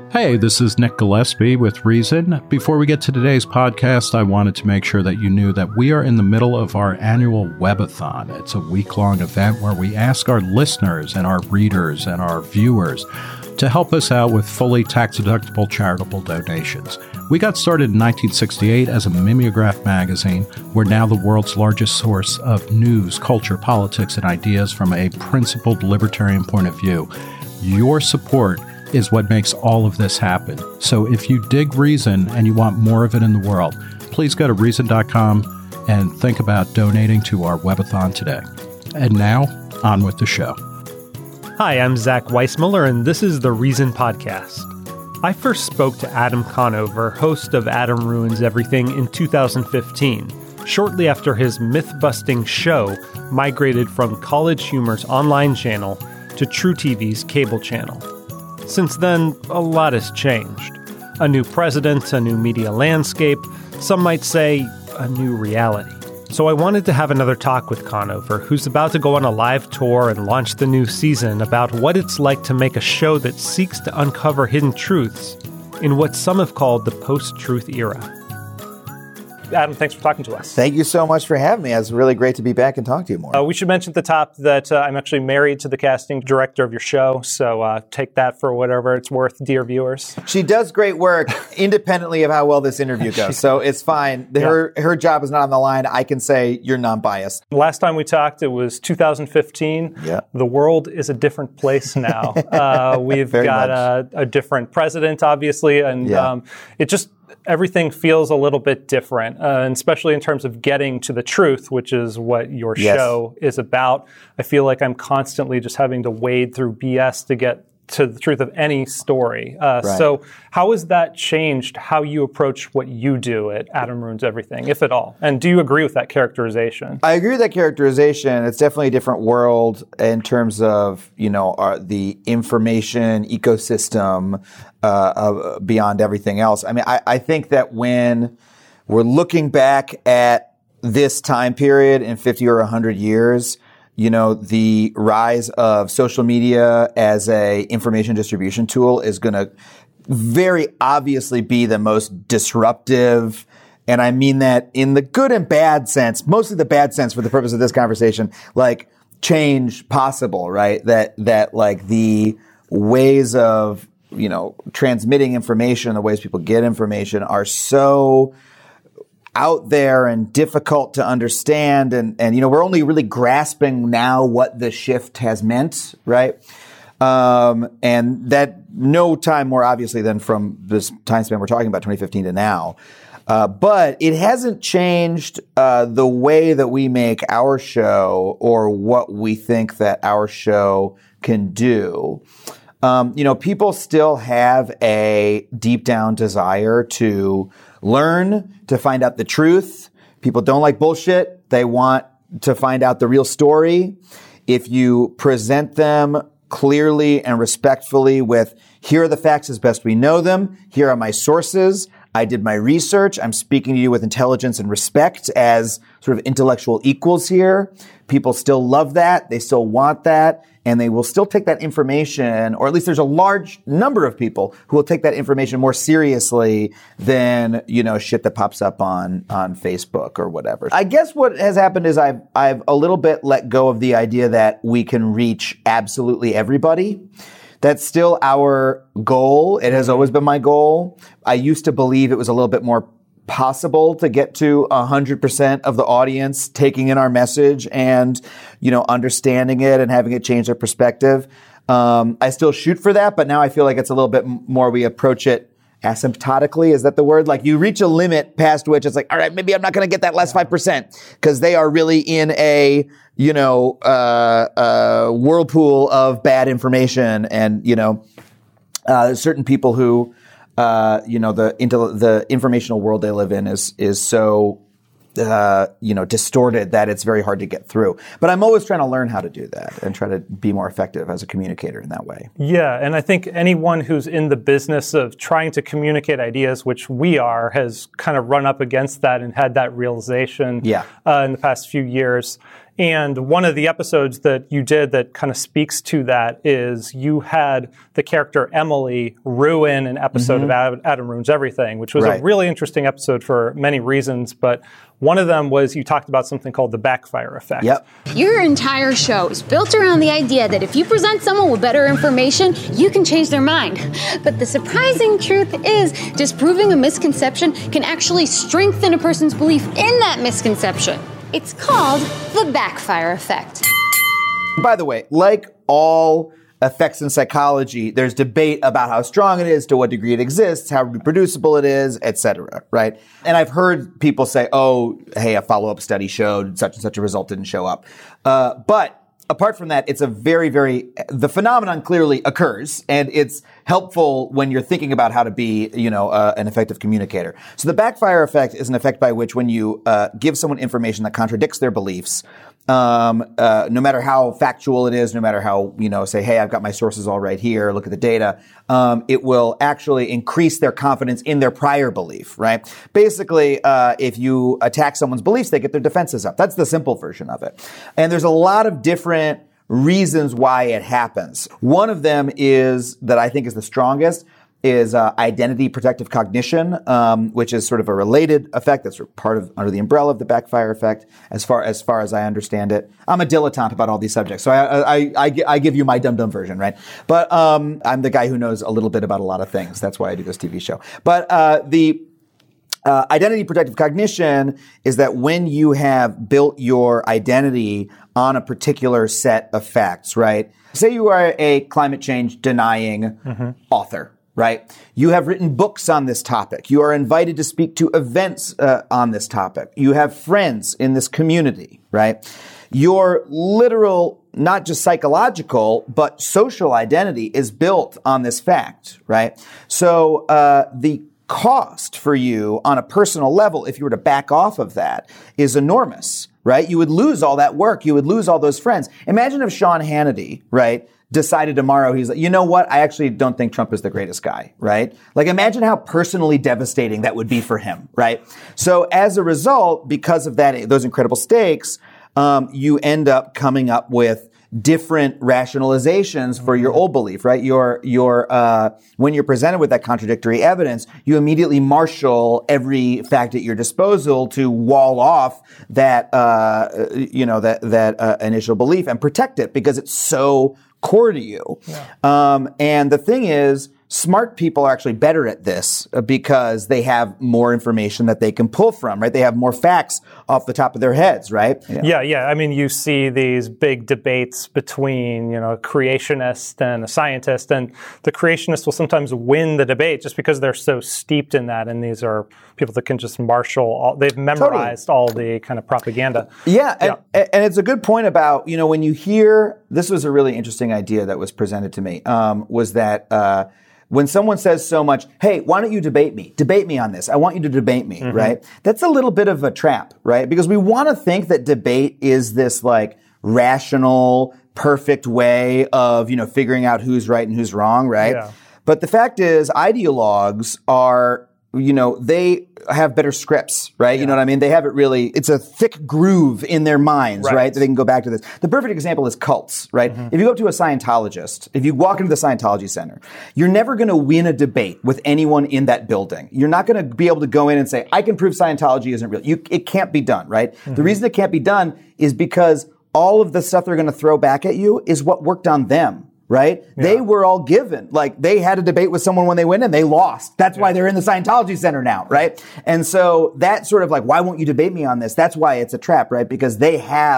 Hey, this is Nick Gillespie with Reason. Before we get to today's podcast, I wanted to make sure that you knew that we are in the middle of our annual Webathon. It's a week-long event where we ask our listeners and our readers and our viewers to help us out with fully tax-deductible charitable donations. We got started in 1968 as a mimeograph magazine. We're now the world's largest source of news, culture, politics, and ideas from a principled libertarian point of view. Your support is what makes all of this happen. So if you dig Reason and you want more of it in the world, please go to Reason.com and think about donating to our Webathon today. And now, on with the show. Hi, I'm Zach Weissmuller, and this is the Reason Podcast. I first spoke to Adam Conover, host of Adam Ruins Everything, in 2015, shortly after his myth-busting show migrated from College Humor's online channel to truTV's cable channel. Since then, a lot has changed. A new president, a new media landscape, some might say a new reality. So I wanted to have another talk with Conover, who's about to go on a live tour and launch the new season, about what it's like to make a show that seeks to uncover hidden truths in what some have called the post-truth era. Adam, thanks for talking to us. Thank you so much for having me. It's really great to be back and talk to you more. We should mention at the top that I'm actually married to the casting director of your show, so take that for whatever it's worth, dear viewers. She does great work independently of how well this interview goes, so it's fine. Her job is not on the line. I can say you're non-biased. Last time we talked, it was 2015. Yeah. The world is a different place now. We've got a different president, obviously, and it just... everything feels a little bit different, and especially in terms of getting to the truth, which is what your show is about. I feel like I'm constantly just having to wade through BS to get to the truth of any story. So how has that changed how you approach what you do at Adam Ruins Everything, if at all? And do you agree with that characterization? I agree with that characterization. It's definitely a different world in terms of, the information ecosystem beyond everything else. I mean, I think that when we're looking back at this time period in 50 or 100 years, the rise of social media as a information distribution tool is going to very obviously be the most disruptive. And I mean that in the good and bad sense, mostly the bad sense for the purpose of this conversation, like change possible, right? That like the ways of, transmitting information, the ways people get information are so out there and difficult to understand. And we're only really grasping now what the shift has meant, right? And that no time more obviously than from this time span we're talking about, 2015 to now. But it hasn't changed the way that we make our show or what we think that our show can do. People still have a deep down desire to learn, to find out the truth. People don't like bullshit. They want to find out the real story. If you present them clearly and respectfully with, here are the facts as best we know them. Here are my sources. I did my research. I'm speaking to you with intelligence and respect as sort of intellectual equals here. People still love that. They still want that. And they will still take that information, or at least there's a large number of people who will take that information more seriously than, shit that pops up on Facebook or whatever. I guess what has happened is I've a little bit let go of the idea that we can reach absolutely everybody. That's still our goal. It has always been my goal. I used to believe it was a little bit more possible to get to 100% of the audience taking in our message and, understanding it and having it change their perspective. I still shoot for that, but now I feel like it's a little bit more we approach it asymptotically. Is that the word? Like you reach a limit past which it's like, all right, maybe I'm not going to get that last 5% because they are really in a, whirlpool of bad information. And, certain people who, the informational world they live in is so, distorted that it's very hard to get through. But I'm always trying to learn how to do that and try to be more effective as a communicator in that way. Yeah, and I think anyone who's in the business of trying to communicate ideas, which we are, has kind of run up against that and had that realization in the past few years. And one of the episodes that you did that kind of speaks to that is you had the character Emily ruin an episode of Adam Ruins Everything, which was a really interesting episode for many reasons. But one of them was you talked about something called the backfire effect. Yep. Your entire show is built around the idea that if you present someone with better information, you can change their mind. But the surprising truth is, disproving a misconception can actually strengthen a person's belief in that misconception. It's called the backfire effect. By the way, like all effects in psychology, there's debate about how strong it is, to what degree it exists, how reproducible it is, etc., right? And I've heard people say, oh, hey, a follow-up study showed such and such a result didn't show up. But apart from that, it's a the phenomenon clearly occurs, and it's helpful when you're thinking about how to be, an effective communicator. So the backfire effect is an effect by which when you give someone information that contradicts their beliefs, no matter how factual it is, no matter how, say, hey, I've got my sources all right here, look at the data, it will actually increase their confidence in their prior belief, right? Basically, if you attack someone's beliefs, they get their defenses up. That's the simple version of it. And there's a lot of different reasons why it happens. One of them is, that I think is the strongest, is identity protective cognition, which is sort of a related effect that's part of, under the umbrella of the backfire effect, as far as I understand it. I'm a dilettante about all these subjects, so I give you my dum-dum version, right? But I'm the guy who knows a little bit about a lot of things. That's why I do this TV show. But the identity protective cognition is that when you have built your identity on a particular set of facts, right? Say you are a climate change denying author, right? You have written books on this topic. You are invited to speak to events on this topic. You have friends in this community, right? Your literal, not just psychological, but social identity is built on this fact, right? So the cost for you on a personal level, if you were to back off of that, is enormous, right? You would lose all that work. You would lose all those friends. Imagine if Sean Hannity, right, decided tomorrow, he's like, you know what? I actually don't think Trump is the greatest guy, right? Like, imagine how personally devastating that would be for him, right? So as a result, because of that, those incredible stakes, you end up coming up with different rationalizations for your old belief, right? When you're presented with that contradictory evidence, you immediately marshal every fact at your disposal to wall off that initial belief and protect it because it's so core to you. Yeah. And the thing is, smart people are actually better at this because they have more information that they can pull from, right? They have more facts off the top of their heads, right? Yeah. I mean, you see these big debates between, a creationist and a scientist, and the creationists will sometimes win the debate just because they're so steeped in that. And these are people that can just marshal they've memorized all the kind of propaganda. Yeah. And it's a good point about, when you hear, this was a really interesting idea that was presented to me, was that, when someone says so much, hey, why don't you debate me? Debate me on this. I want you to debate me, right? That's a little bit of a trap, right? Because we want to think that debate is this like rational, perfect way of, figuring out who's right and who's wrong, right? Yeah. But the fact is, ideologues are, they have better scripts, right? Yeah. You know what I mean? They have it really, it's a thick groove in their minds, right? That they can go back to this. The perfect example is cults, right? If you go up to a Scientologist, if you walk into the Scientology Center, you're never going to win a debate with anyone in that building. You're not going to be able to go in and say, I can prove Scientology isn't real. It can't be done, right? The reason it can't be done is because all of the stuff they're going to throw back at you is what worked on them. Right? Yeah. They were all given. Like, they had a debate with someone when they went in, they lost. That's why they're in the Scientology Center now, right? And so that sort of like, why won't you debate me on this? That's why it's a trap, right? Because they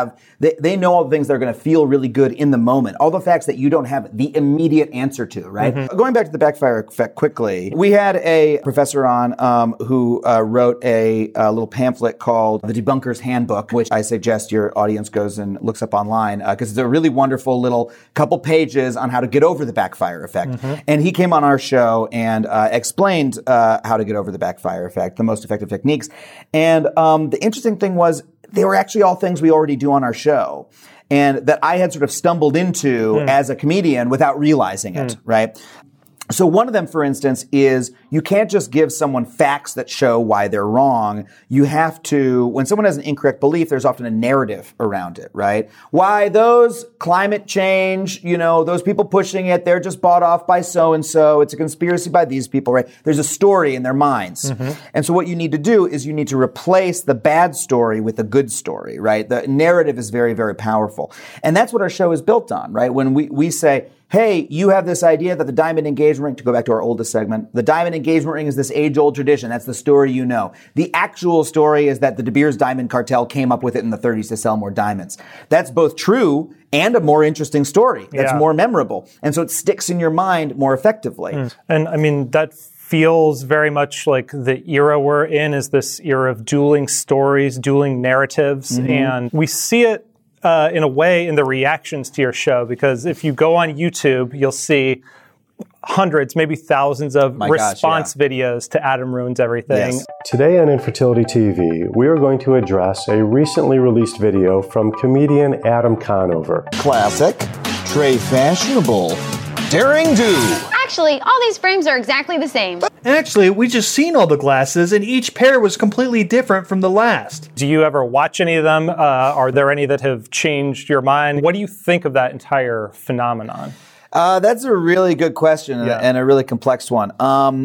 know all the things that are going to feel really good in the moment. All the facts that you don't have the immediate answer to, right? Going back to the backfire effect quickly, we had a professor on who wrote a little pamphlet called The Debunker's Handbook, which I suggest your audience goes and looks up online because it's a really wonderful little couple pages on how to get over the backfire effect. And he came on our show and explained how to get over the backfire effect, the most effective techniques. And the interesting thing was they were actually all things we already do on our show and that I had sort of stumbled into as a comedian without realizing it, right? So one of them, for instance, is you can't just give someone facts that show why they're wrong. You have to, when someone has an incorrect belief, there's often a narrative around it, right? Why those climate change, those people pushing it, they're just bought off by so-and-so. It's a conspiracy by these people, right? There's a story in their minds. And so what you need to do is you need to replace the bad story with a good story, right? The narrative is very, very powerful. And that's what our show is built on, right? When we say, hey, you have this idea that the diamond engagement ring, to go back to our oldest segment, the diamond engagement ring is this age-old tradition. That's the story you know. The actual story is that the De Beers Diamond Cartel came up with it in the 30s to sell more diamonds. That's both true and a more interesting story. That's more memorable. And so it sticks in your mind more effectively. And I mean, that feels very much like the era we're in is this era of dueling stories, dueling narratives. And we see it in a way in the reactions to your show, because if you go on YouTube, you'll see hundreds, maybe thousands of response videos to Adam Ruins Everything. Yes. Today on Infertility TV, we are going to address a recently released video from comedian Adam Conover. Classic, Trey Fashionable, Daring Do. Actually, all these frames are exactly the same. Actually, we just seen all the glasses, and each pair was completely different from the last. Do you ever watch any of them? Are there any that have changed your mind? What do you think of that entire phenomenon? That's a really good question and a really complex one.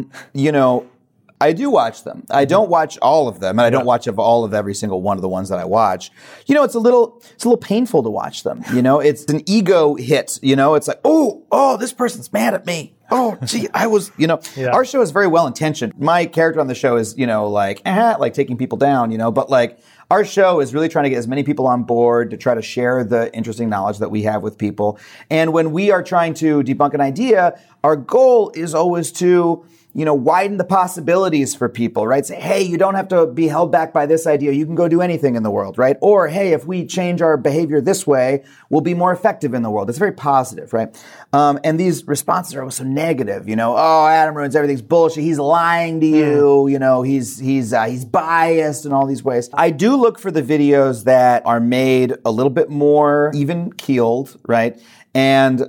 I do watch them. I don't watch all of them, and I don't watch all of every single one of the ones that I watch. It's a little painful to watch them. It's an ego hit. It's like, oh, this person's mad at me. Oh, gee, I was, Our show is very well intentioned. My character on the show is, like taking people down, but like our show is really trying to get as many people on board to try to share the interesting knowledge that we have with people. And when we are trying to debunk an idea, our goal is always to widen the possibilities for people, right? Say, hey, you don't have to be held back by this idea. You can go do anything in the world, right? Or, hey, if we change our behavior this way, we'll be more effective in the world. It's very positive, right? And these responses are always so negative, oh, Adam Ruins Everything's bullshit. He's lying to you. He's biased in all these ways. I do look for the videos that are made a little bit more even-keeled, right? And,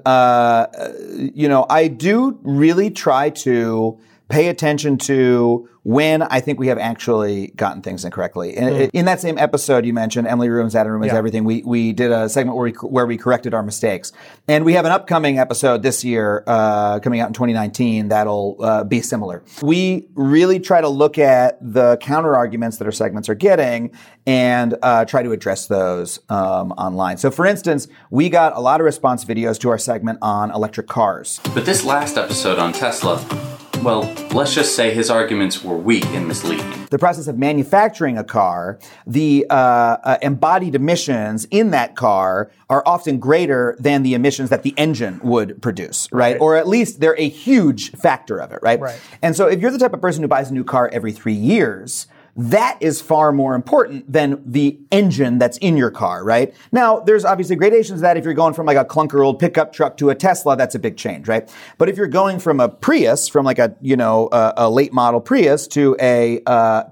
I do really try to pay attention to when I think we have actually gotten things incorrectly. In that same episode you mentioned, Emily Ruins, Adam Ruins Everything, we did a segment where we corrected our mistakes. And we have an upcoming episode this year coming out in 2019 that'll be similar. We really try to look at the counter-arguments that our segments are getting and try to address those online. So for instance, we got a lot of response videos to our segment on electric cars. But this last episode on Tesla, well, let's just say his arguments were weak and misleading. The process of manufacturing a car, the embodied emissions in that car are often greater than the emissions that the engine would produce, right? Or at least they're a huge factor of it, right? And so if you're the type of person who buys a new car every 3 years, that is far more important than the engine that's in your car, right? Now, there's obviously gradations of that. If you're going from like a clunker old pickup truck to a Tesla, that's a big change, right? But if you're going from a Prius, from like a late model Prius to a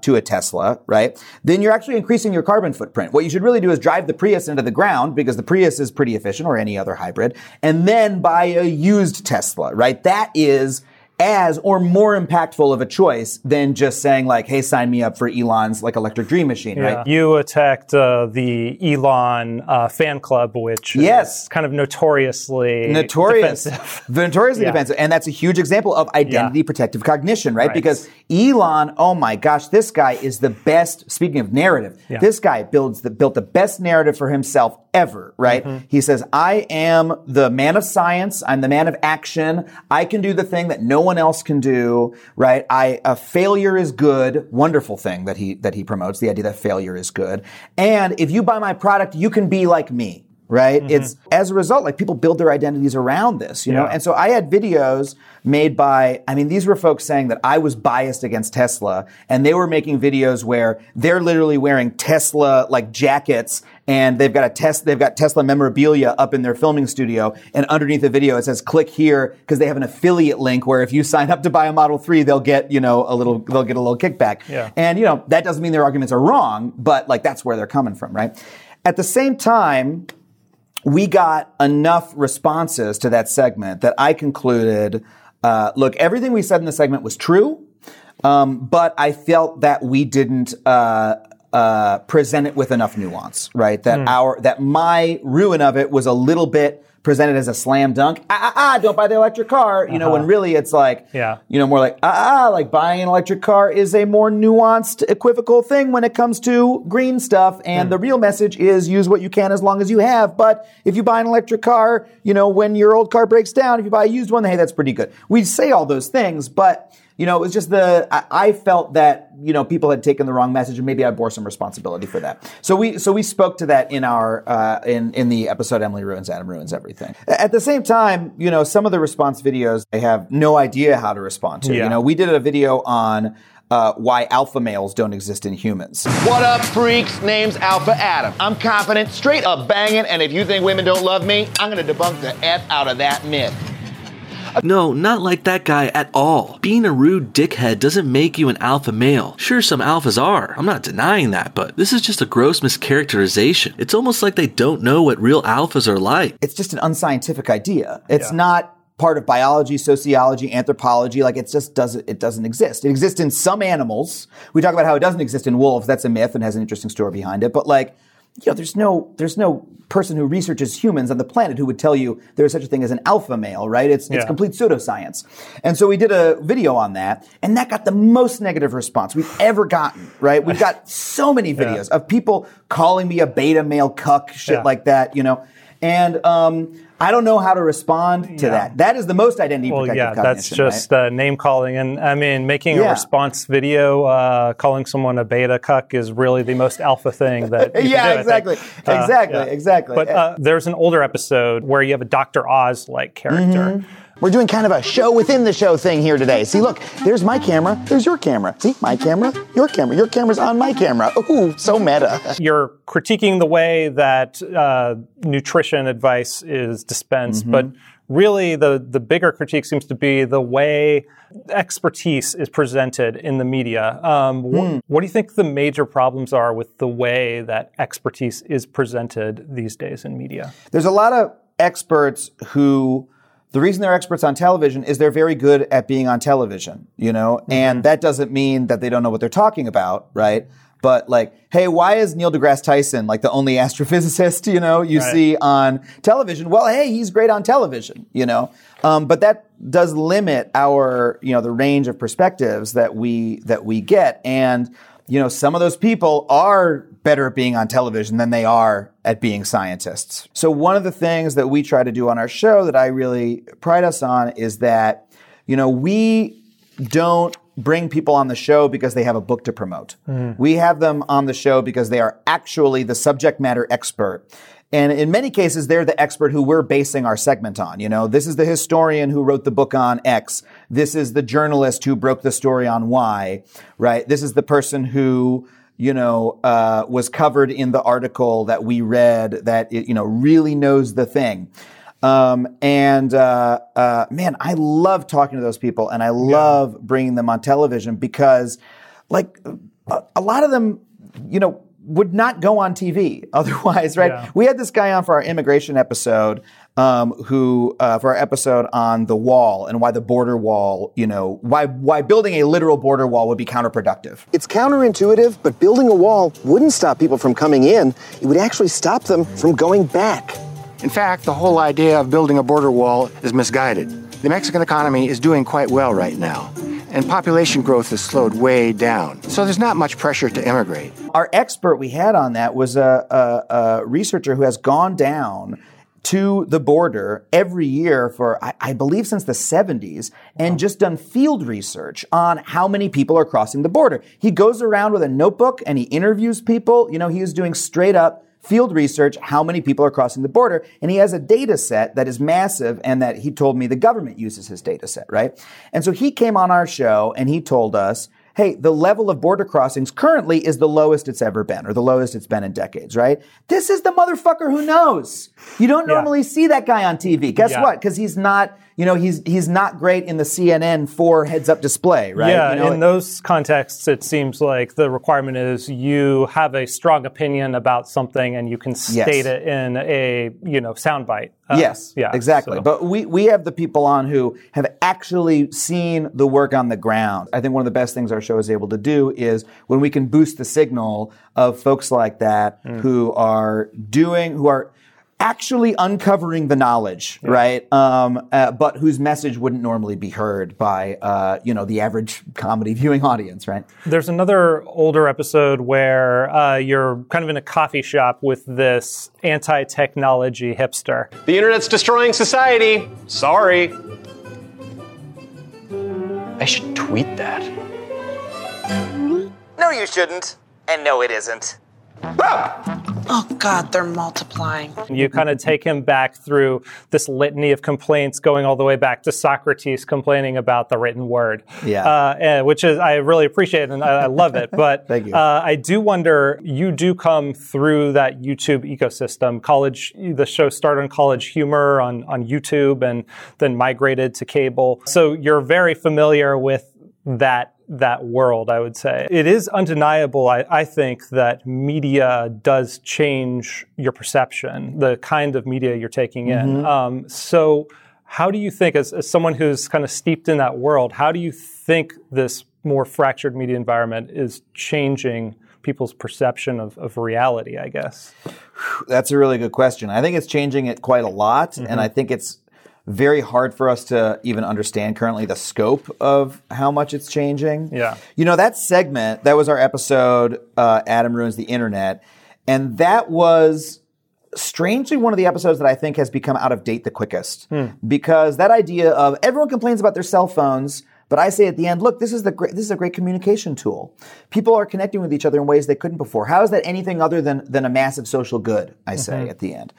Tesla, right? Then you're actually increasing your carbon footprint. What you should really do is drive the Prius into the ground, because the Prius is pretty efficient, or any other hybrid, and then buy a used Tesla, right? That is as or more impactful of a choice than just saying like, hey, sign me up for Elon's like electric dream machine, right? You attacked the Elon fan club, which is kind of notoriously defensive. Notoriously defensive. And that's a huge example of identity protective cognition, right? Because Elon, oh my gosh, this guy is the best, speaking of narrative, this guy built the best narrative for himself ever, right? He says, I am the man of science. I'm the man of action. I can do the thing that no one else can do, right? Failure is good. Wonderful thing that he promotes, the idea that failure is good. And if you buy my product, you can be like me. Right? It's as a result, like people build their identities around this, you know? And so I had videos made by, these were folks saying that I was biased against Tesla, and they were making videos where they're literally wearing Tesla like jackets, and they've got Tesla memorabilia up in their filming studio, and underneath the video it says click here, because they have an affiliate link where if you sign up to buy a Model 3, they'll get, a little kickback. And that doesn't mean their arguments are wrong, but like that's where they're coming from, right? At the same time, we got enough responses to that segment that I concluded Look, everything we said in the segment was true, but I felt that we didn't present it with enough nuance, right? That my ruin of it was a little bit presented as a slam dunk. Don't buy the electric car. You know, when really it's like, more like, like buying an electric car is a more nuanced, equivocal thing when it comes to green stuff. And the real message is use what you can as long as you have. But if you buy an electric car, when your old car breaks down, if you buy a used one, hey, that's pretty good. We say all those things, but it was just I felt that, people had taken the wrong message, and maybe I bore some responsibility for that. So we spoke to that in our, in the episode Emily Ruins, Adam Ruins Everything. At the same time, some of the response videos, I have no idea how to respond to. Yeah. We did a video on why alpha males don't exist in humans. What up, freaks? Name's Alpha Adam. I'm confident, straight up banging, and if you think women don't love me, I'm gonna debunk the F out of that myth. No, not like that guy at all. Being a rude dickhead doesn't make you an alpha male. Sure, some alphas are. I'm not denying that, but this is just a gross mischaracterization. It's almost like they don't know what real alphas are like. It's just an unscientific idea. It's not part of biology, sociology, anthropology. Like it doesn't exist. It exists in some animals. We talk about how it doesn't exist in wolves. That's a myth and has an interesting story behind it. But there's no person who researches humans on the planet who would tell you there's such a thing as an alpha male, right? It's complete pseudoscience. And so we did a video on that, and that got the most negative response we've ever gotten, right? We've got so many videos of people calling me a beta male cuck, shit like that, And I don't know how to respond to that. That is the most identity protective cognition. That's just name calling. And I mean, making a response video, calling someone a beta cuck is really the most alpha thing that you can do, Exactly. But there's an older episode where you have a Dr. Oz-like character. We're doing kind of a show within the show thing here today. See, look, there's my camera, there's your camera. See, my camera, your camera's on my camera. Ooh, so meta. You're critiquing the way that nutrition advice is dispensed, but really the bigger critique seems to be the way expertise is presented in the media. What do you think the major problems are with the way that expertise is presented these days in media? There's a lot of experts who... The reason they're experts on television is they're very good at being on television, and that doesn't mean that they don't know what they're talking about, right? But hey, why is Neil deGrasse Tyson the only astrophysicist, you see on television? Well, hey, he's great on television, but that does limit our, the range of perspectives that we get. And, some of those people are better at being on television than they are at being scientists. So one of the things that we try to do on our show that I really pride us on is that, we don't bring people on the show because they have a book to promote. We have them on the show because they are actually the subject matter expert. And in many cases, they're the expert who we're basing our segment on. This is the historian who wrote the book on X. This is the journalist who broke the story on Y, right? This is the person who, was covered in the article that we read that, really knows the thing. Man, I love talking to those people, and I love bringing them on television because, a lot of them, would not go on TV otherwise, right? Yeah. We had this guy on for our immigration episode, who for our episode on the wall and why the border wall, why building a literal border wall would be counterproductive. It's counterintuitive, but building a wall wouldn't stop people from coming in. It would actually stop them from going back. In fact, the whole idea of building a border wall is misguided. The Mexican economy is doing quite well right now, and population growth has slowed way down, so there's not much pressure to immigrate. Our expert we had on that was a researcher who has gone down to the border every year for, I believe, since the 70s, and just done field research on how many people are crossing the border. He goes around with a notebook and he interviews people. He is doing straight up field research, how many people are crossing the border, and he has a data set that is massive and that he told me the government uses his data set, right? And so he came on our show and he told us, hey, the level of border crossings currently is the lowest it's ever been, or the lowest it's been in decades, right? This is the motherfucker who knows. You don't normally see that guy on TV. Guess what? Because he's not, he's not great in the CNN 4 heads-up display, right? Yeah, in those contexts, it seems like the requirement is you have a strong opinion about something and you can state it in a, soundbite. Yes, exactly. So. But we have the people on who have actually seen the work on the ground. I think one of the best things our show is able to do is when we can boost the signal of folks like that who are actually uncovering the knowledge, right? But whose message wouldn't normally be heard by, the average comedy viewing audience, right? There's another older episode where you're kind of in a coffee shop with this anti-technology hipster. The internet's destroying society. Sorry. I should tweet that. No, you shouldn't. And no, it isn't. Oh, God, they're multiplying. You kind of take him back through this litany of complaints going all the way back to Socrates complaining about the written word. Which is, I really appreciate it and I love it. But Thank you. I do wonder, you do come through that YouTube ecosystem. The show started on College Humor on YouTube and then migrated to cable. So you're very familiar with that world, I would say. It is undeniable, I think, that media does change your perception, the kind of media you're taking in. So how do you think, as someone who's kind of steeped in that world, how do you think this more fractured media environment is changing people's perception of reality, I guess? That's a really good question. I think it's changing it quite a lot, and I think it's very hard for us to even understand currently the scope of how much it's changing. Yeah. That segment, that was our episode, Adam Ruins the Internet. And that was strangely one of the episodes that I think has become out of date the quickest. Because that idea of everyone complains about their cell phones, but I say at the end, look, this is a great communication tool. People are connecting with each other in ways they couldn't before. How is that anything other than a massive social good, I say at the end.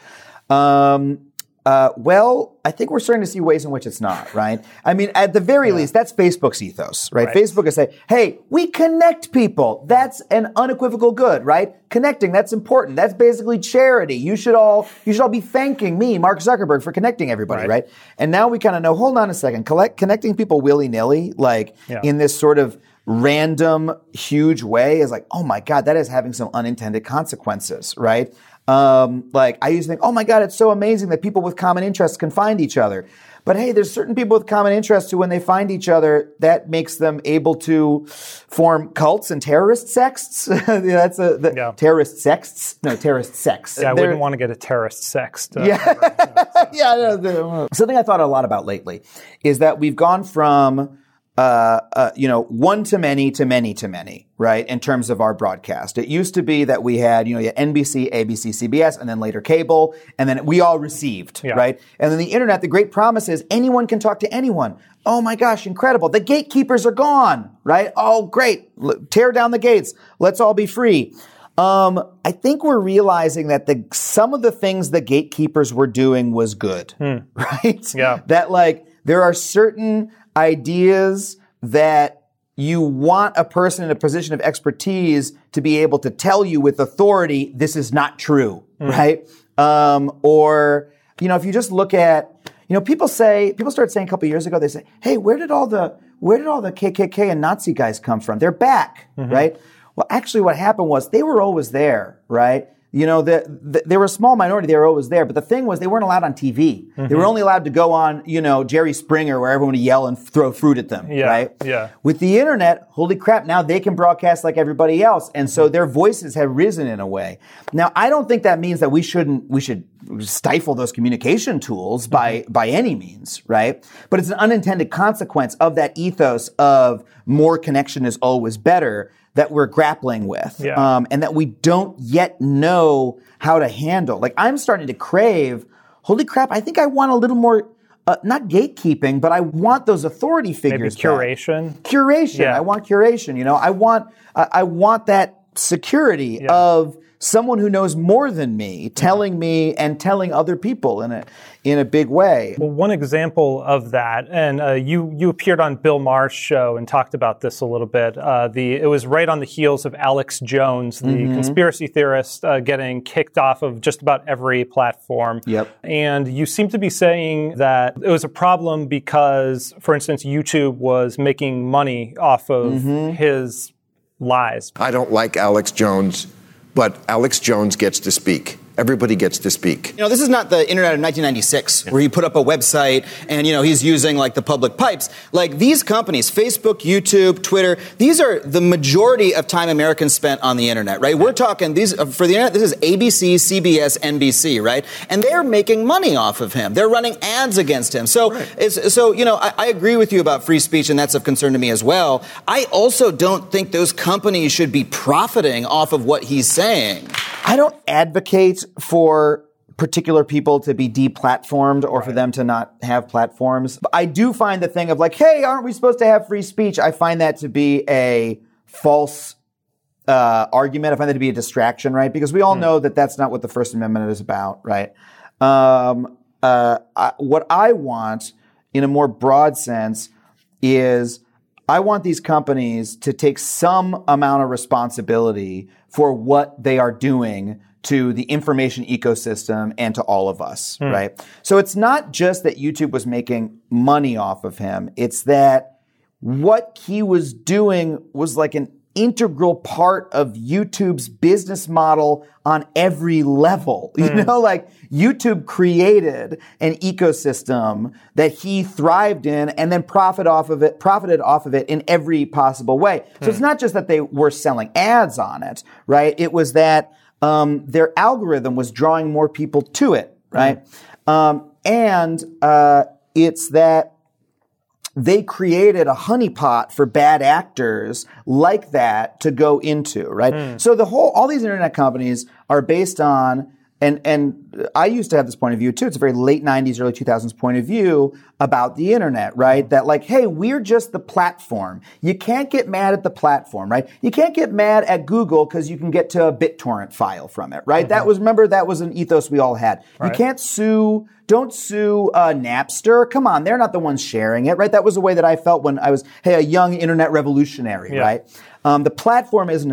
Well, I think we're starting to see ways in which it's not, right? I mean, at the very least, that's Facebook's ethos, right? Facebook is saying, hey, we connect people. That's an unequivocal good, right? Connecting, that's important. That's basically charity. You should all be thanking me, Mark Zuckerberg, for connecting everybody, right? And now we kind of know, hold on a second, connecting people willy-nilly, in this sort of random, huge way is like, oh my God, that is having some unintended consequences, right? I used to think, oh my God, it's so amazing that people with common interests can find each other. But hey, there's certain people with common interests who, when they find each other, that makes them able to form cults and terrorist sects. Terrorist sects? No, terrorist sects. Yeah, I wouldn't want to get a terrorist sext. Something I thought a lot about lately is that we've gone from one to many to many to many, right? In terms of our broadcast. It used to be that we had, NBC, ABC, CBS, and then later cable, and then we all received, right? And then the internet, the great promise is anyone can talk to anyone. Oh my gosh, incredible. The gatekeepers are gone, right? Oh, great. Tear down the gates. Let's all be free. I think we're realizing that some of the things the gatekeepers were doing was good, right? Yeah. That there are certain ideas that you want a person in a position of expertise to be able to tell you with authority, this is not true, right? If you just look at, people started saying a couple years ago, they say, hey, where did all the KKK and Nazi guys come from? They're back, right? Well, actually what happened was they were always there, right? They were a small minority. They were always there. But the thing was, they weren't allowed on TV. They were only allowed to go on, Jerry Springer, where everyone would yell and throw fruit at them, right? Yeah. With the internet, holy crap, now they can broadcast like everybody else. And so their voices have risen in a way. Now, I don't think that means that we should stifle those communication tools by any means, right? But it's an unintended consequence of that ethos of more connection is always better that we're grappling with, and that we don't yet know how to handle. I'm starting to crave, holy crap, I think I want a little more, not gatekeeping, but I want those authority figures. Maybe curation. Back. Curation. Yeah. I want curation. I want that security of someone who knows more than me telling me and telling other people in a big way. Well, one example of that, and you appeared on Bill Maher's show and talked about this a little bit. It was right on the heels of Alex Jones, the conspiracy theorist, getting kicked off of just about every platform. Yep. And you seem to be saying that it was a problem because, for instance, YouTube was making money off of his lies. I don't like Alex Jones, but Alex Jones gets to speak. Everybody gets to speak. You know, this is not the internet of 1996 where you put up a website and, you know, he's using like the public pipes. Like these companies, Facebook, YouTube, Twitter, these are the majority of time Americans spent on the internet, right? We're talking these for the internet. This is ABC, CBS, NBC, right? And they're making money off of him. They're running ads against him. So, you know, I agree with you about free speech, and that's of concern to me as well. I also don't think those companies should be profiting off of what he's saying. I don't advocate for particular people to be deplatformed or for them to not have platforms. But I do find the thing of like, hey, aren't we supposed to have free speech? I find that to be a false argument. I find that to be a distraction, right? Because we all know that that's not what the First Amendment is about, right? What I want, in a more broad sense, is I want these companies to take some amount of responsibility for what they are doing to the information ecosystem and to all of us, right? So it's not just that YouTube was making money off of him. It's that what he was doing was like an integral part of YouTube's business model on every level. You know, like YouTube created an ecosystem that he thrived in and then profited off of it in every possible way. So it's not just that they were selling ads on it, right? It was that their algorithm was drawing more people to it, right? It's that they created a honeypot for bad actors like that to go into, right? So all these internet companies are based on, and I used to have this point of view too. It's a very late 90s, early 2000s point of view about the internet, right? That like, hey, we're just the platform. You can't get mad at the platform, right? You can't get mad at Google because you can get to a BitTorrent file from it, right? That was an ethos we all had. You can't don't sue Napster. Come on, they're not the ones sharing it, right? That was the way that I felt when I was, a young internet revolutionary, right? The platform isn't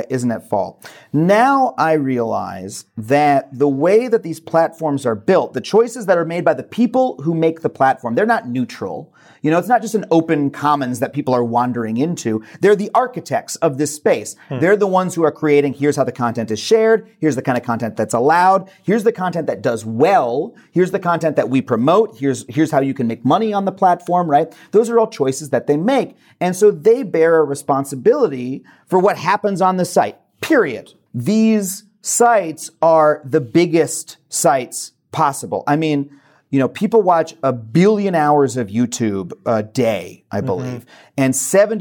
at fault. Now I realize that the way that these platforms are built, the choices that are made by the people who make the platform, they're not neutral. You know, it's not just an open commons that people are wandering into. They're the architects of this space. They're the ones who are creating, here's how the content is shared, here's the kind of content that's allowed, here's the content that does well, here's the content that we promote, here's how you can make money on the platform, right? Those are all choices that they make. And so they bear a responsibility for what happens on the site, period. These sites are the biggest sites possible. I mean, you know, people watch 1 billion hours of YouTube a day, I believe. And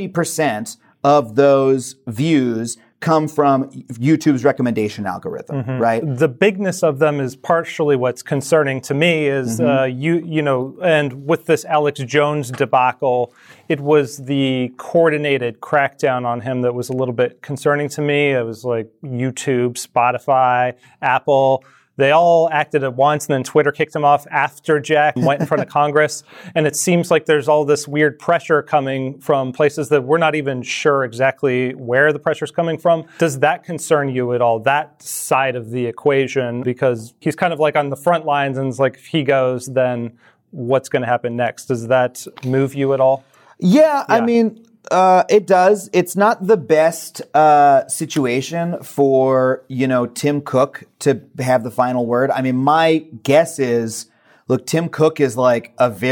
70% of those views come from YouTube's recommendation algorithm, right? The bigness of them is partially what's concerning to me is, you know, and with this Alex Jones debacle, it was the coordinated crackdown on him that was a little bit concerning to me. It was like YouTube, Spotify, Apple. They all acted at once, and then Twitter kicked him off after Jack went in front of Congress. And it seems like there's all this weird pressure coming from places that we're not even sure exactly where the pressure's coming from. Does that concern you at all, that side of the equation? Because he's kind of like on the front lines, and it's like if he goes, then what's going to happen next? Does that move you at all? Yeah, I mean, it does. It's not the best situation for, you know, Tim Cook to have the final word. I mean, my guess is, look, Tim Cook is like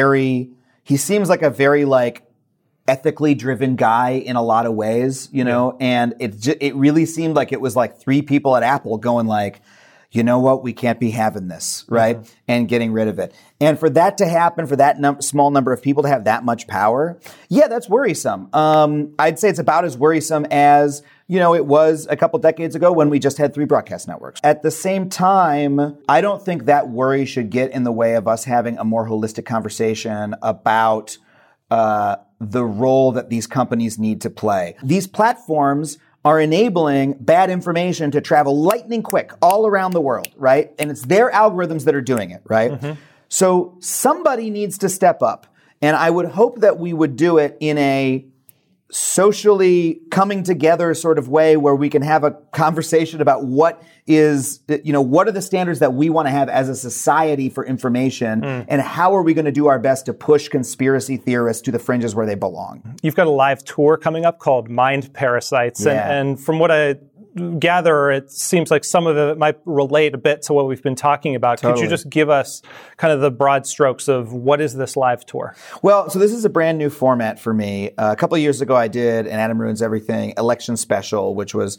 he seems like a very like ethically driven guy in a lot of ways, you know, and it really seemed like it was like 3 people at Apple going like, you know what, we can't be having this, right? And getting rid of it. And for that to happen, for that small number of people to have that much power, yeah, that's worrisome. I'd say it's about as worrisome as, you know, it was a couple decades ago when we just had 3 broadcast networks. At the same time, I don't think that worry should get in the way of us having a more holistic conversation about the role that these companies need to play. These platforms are enabling bad information to travel lightning quick all around the world, right? And it's their algorithms that are doing it, right? Mm-hmm. So somebody needs to step up. And I would hope that we would do it in a socially coming together sort of way where we can have a conversation about what are the standards that we want to have as a society for information, and how are we going to do our best to push conspiracy theorists to the fringes where they belong. You've got a live tour coming up called Mind Parasites, and from what I gather, it seems like some of it might relate a bit to what we've been talking about. Totally. Could you just give us kind of the broad strokes of what is this live tour? Well, so this is a brand new format for me. A couple of years ago, I did an Adam Ruins Everything election special, which was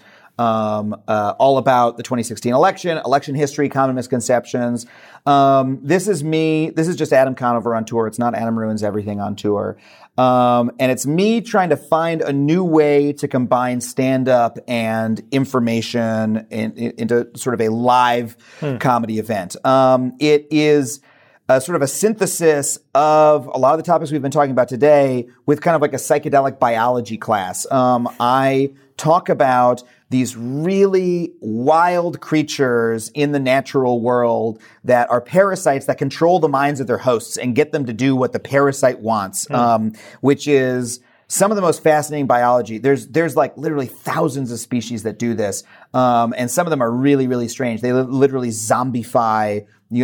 all about the 2016 election history, common misconceptions. This is me. This is just Adam Conover on tour. It's not Adam Ruins Everything on tour. And it's me trying to find a new way to combine stand-up and information into sort of a live comedy event. It is sort of a synthesis of a lot of the topics we've been talking about today with kind of like a psychedelic biology class. I talk about these really wild creatures in the natural world that are parasites that control the minds of their hosts and get them to do what the parasite wants, which is some of the most fascinating biology. There's like literally thousands of species that do this, and some of them are really, really strange. They literally zombify,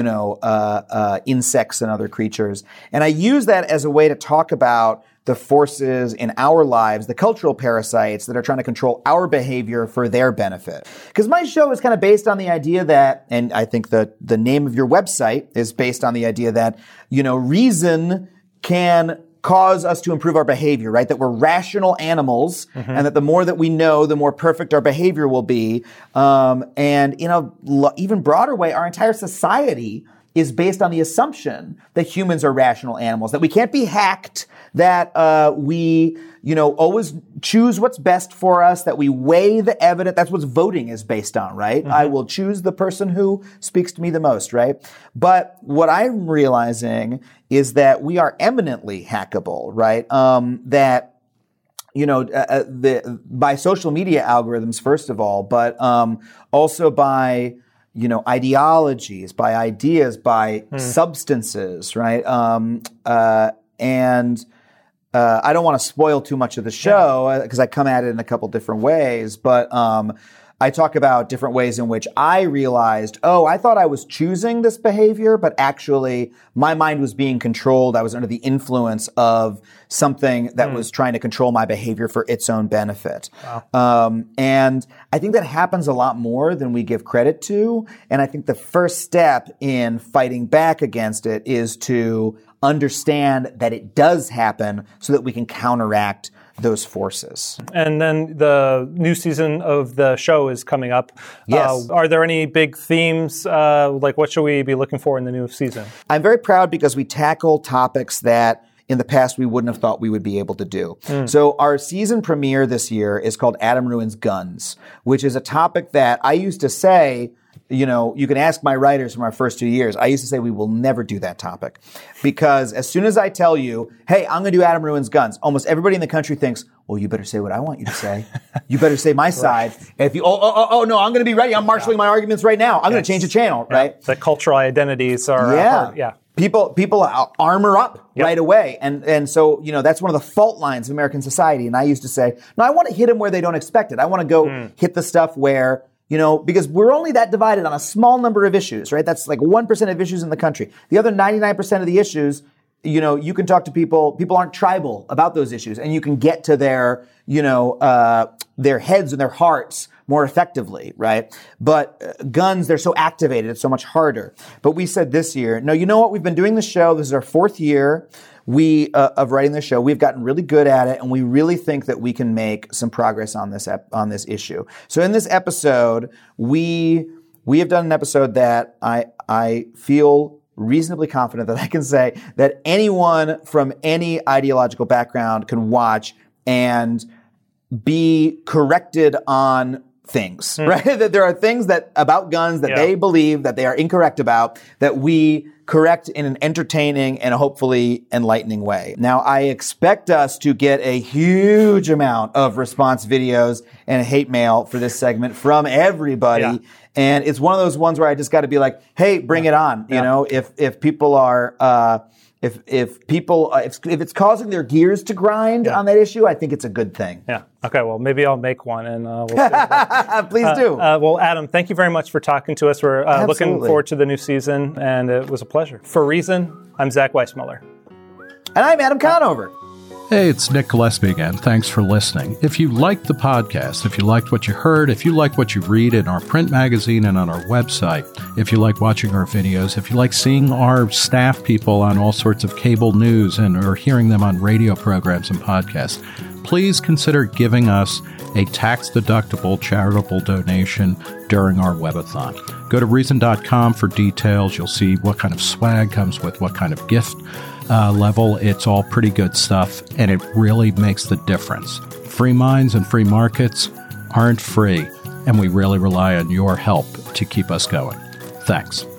insects and other creatures. And I use that as a way to talk about the forces in our lives, the cultural parasites that are trying to control our behavior for their benefit. Because my show is kind of based on the idea that, and I think the name of your website is based on the idea that, reason can cause us to improve our behavior, right? That we're rational animals, and that the more that we know, the more perfect our behavior will be. And in a even broader way, our entire society is based on the assumption that humans are rational animals, that we can't be hacked, that we, always choose what's best for us, that we weigh the evidence. That's what voting is based on, right? I will choose the person who speaks to me the most, right? But what I'm realizing is that we are eminently hackable, right? That by social media algorithms, first of all, but also by ideologies, by ideas, by substances, right? And I don't want to spoil too much of the show because I come at it in a couple different ways, but I talk about different ways in which I realized, I thought I was choosing this behavior, but actually my mind was being controlled. I was under the influence of something that was trying to control my behavior for its own benefit. Wow. And I think that happens a lot more than we give credit to. And I think the first step in fighting back against it is to understand that it does happen so that we can counteract those forces. And then the new season of the show is coming up. Yes. Are there any big themes? Like what should we be looking for in the new season? I'm very proud because we tackle topics that in the past we wouldn't have thought we would be able to do. So our season premiere this year is called Adam Ruins Guns, which is a topic that I used to say, you can ask my writers from our first 2 years. I used to say we will never do that topic because as soon as I tell you, hey, I'm going to do Adam Ruins Guns, almost everybody in the country thinks, well, you better say what I want you to say. You better say my side. And if you, no, I'm going to be ready. I'm marshaling my arguments right now. I'm going to change the channel, right? The cultural identities are, People armor up right away. And so, that's one of the fault lines of American society. And I used to say, no, I want to hit them where they don't expect it. I want to go hit the stuff where, because we're only that divided on a small number of issues, right? That's like 1% of issues in the country. The other 99% of the issues, you can talk to people aren't tribal about those issues, and you can get to their heads and their hearts more effectively, right? But guns, they're so activated, it's so much harder. But we said this year, no, you know what? We've been doing the show. This is our 4th year of writing the show. We've gotten really good at it, and we really think that we can make some progress on this issue. So in this episode, we have done an episode that I feel reasonably confident that I can say that anyone from any ideological background can watch and be corrected on things, right? That there are things that about guns that they believe that they are incorrect about, that we correct in an entertaining and hopefully enlightening way. Now, I expect us to get a huge amount of response videos and hate mail for this segment from everybody. Yeah. And it's one of those ones where I just got to be like, hey, bring it on. You know, if people are, if it's causing their gears to grind on that issue, I think it's a good thing. Yeah. Okay. Well, maybe I'll make one, and we'll see. Please do. Well, Adam, thank you very much for talking to us. We're looking forward to the new season, and it was a pleasure. For Reason, I'm Zach Weissmuller. And I'm Adam Conover. Hey, it's Nick Gillespie again. Thanks for listening. If you liked the podcast, if you liked what you heard, if you like what you read in our print magazine and on our website, if you like watching our videos, if you like seeing our staff people on all sorts of cable news or hearing them on radio programs and podcasts, please consider giving us a tax-deductible charitable donation during our webathon. Go to Reason.com for details. You'll see what kind of swag comes with what kind of gift level. It's all pretty good stuff, and it really makes the difference. Free minds and free markets aren't free, and we really rely on your help to keep us going. Thanks.